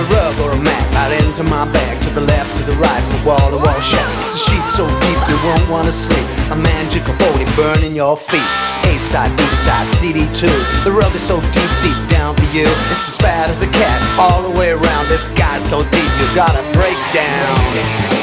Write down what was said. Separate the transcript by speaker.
Speaker 1: rug or a mat right into my bag. To the left, to the right, from wall to wall shack. It's a sheep so deep you won't wanna sleep. A magical body burning your feet. A-side, B-side, CD2. The rug is so deep, deep down for you. It's as fat as a cat all the way around. This guy's so deep you gotta break down.